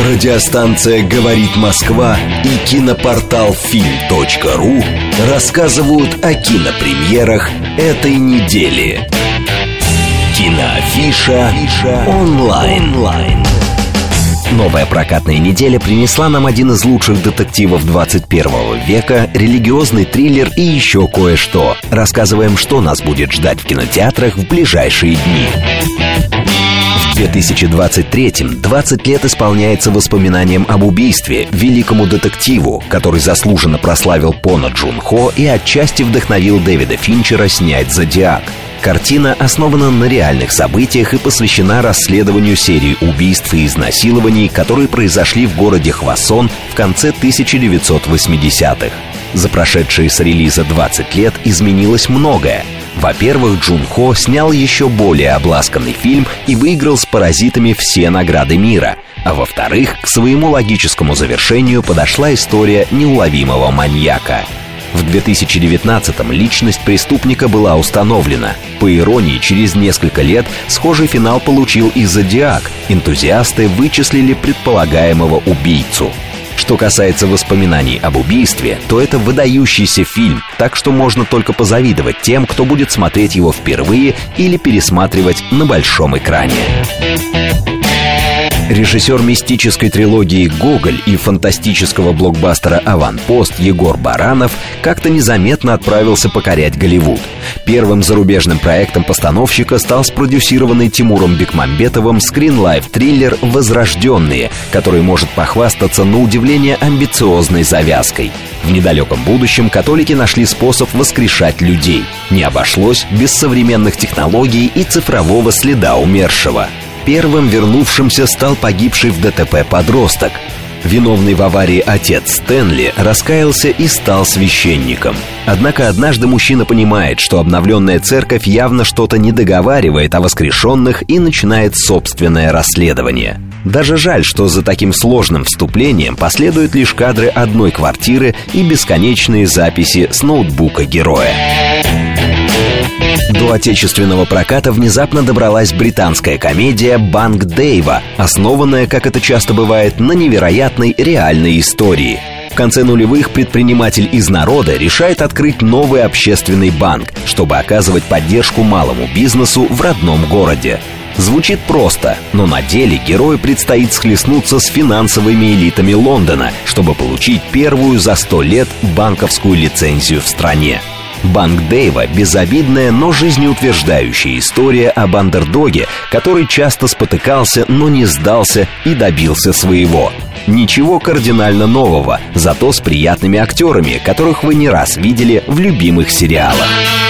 Радиостанция «Говорит Москва» и кинопортал film.ru рассказывают о кинопремьерах этой недели. Киноафиша онлайн. Новая прокатная неделя принесла нам один из лучших детективов 21 века, религиозный триллер и еще кое-что. Рассказываем, что нас будет ждать в кинотеатрах в ближайшие дни. В 2023-м 20 лет исполняется воспоминанием об убийстве великому детективу, который заслуженно прославил Пона Джун Хо и отчасти вдохновил Дэвида Финчера снять «Зодиак». Картина основана на реальных событиях и посвящена расследованию серии убийств и изнасилований, которые произошли в городе Хвасон в конце 1980-х. За прошедшие с релиза 20 лет изменилось многое. Во-первых, Джун Хо снял еще более обласканный фильм и выиграл с «Паразитами» все награды мира. А во-вторых, к своему логическому завершению подошла история неуловимого маньяка. В 2019-м личность преступника была установлена. По иронии, через несколько лет схожий финал получил и «Зодиак». Энтузиасты вычислили предполагаемого убийцу. Что касается воспоминаний об убийстве, то это выдающийся фильм, так что можно только позавидовать тем, кто будет смотреть его впервые или пересматривать на большом экране. Режиссер мистической трилогии «Гоголь» и фантастического блокбастера «Аванпост» Егор Баранов как-то незаметно отправился покорять Голливуд. Первым зарубежным проектом постановщика стал спродюсированный Тимуром Бекмамбетовым скринлайф-триллер «Возрожденные», который может похвастаться на удивление амбициозной завязкой. В недалеком будущем католики нашли способ воскрешать людей. Не обошлось без современных технологий и цифрового следа умершего. Первым вернувшимся стал погибший в ДТП подросток. Виновный в аварии отец Стэнли раскаялся и стал священником. Однако однажды мужчина понимает, что обновленная церковь явно что-то не договаривает о воскрешенных и начинает собственное расследование. Даже жаль, что за таким сложным вступлением последуют лишь кадры одной квартиры и бесконечные записи с ноутбука героя. До отечественного проката внезапно добралась британская комедия «Банк Дэйва», основанная, как это часто бывает, на невероятной реальной истории. В конце нулевых предприниматель из народа решает открыть новый общественный банк, чтобы оказывать поддержку малому бизнесу в родном городе. Звучит просто, но на деле герою предстоит схлестнуться с финансовыми элитами Лондона, чтобы получить первую за 100 лет банковскую лицензию в стране. «Банк Дэйва» — безобидная, но жизнеутверждающая история об андердоге, который часто спотыкался, но не сдался и добился своего. Ничего кардинально нового, зато с приятными актерами, которых вы не раз видели в любимых сериалах.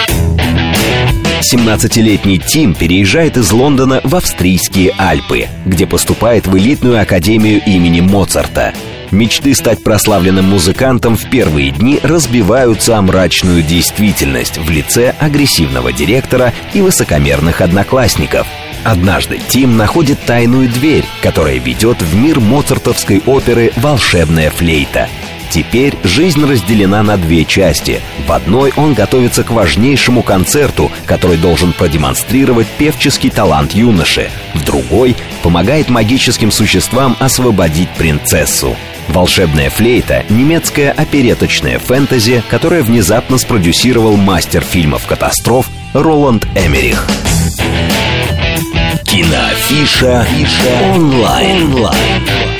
17-летний Тим переезжает из Лондона в австрийские Альпы, где поступает в элитную академию имени Моцарта. Мечты стать прославленным музыкантом в первые дни разбиваются о мрачную действительность в лице агрессивного директора и высокомерных одноклассников. Однажды Тим находит тайную дверь, которая ведет в мир моцартовской оперы «Волшебная флейта». Теперь жизнь разделена на две части. В одной он готовится к важнейшему концерту, который должен продемонстрировать певческий талант юноши. В другой помогает магическим существам освободить принцессу. «Волшебная флейта» — немецкая опереточная фэнтези, которая внезапно спродюсировал мастер фильмов катастроф Роланд Эммерих. Киноафиша онлайн.